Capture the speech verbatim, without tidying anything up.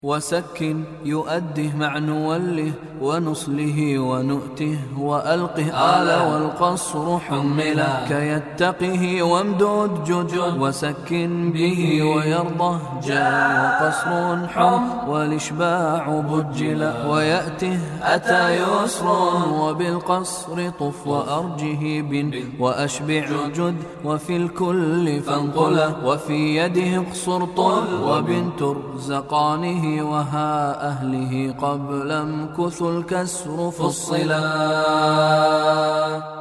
وسكن يؤده مع نوله ونصله ونؤته وألقه آل والقصر حملا كيتقه وامدود جد وسكن به ويرضه جاء وقصر حم والإشباع بجلا ويأته أتى يسر وبالقصر طف وأرجه بن وأشبع جد وفي الكل فانقلا وفي يده اقصر طل وبنت رزقانه وها أهله قبل امكث الكسر فصلا.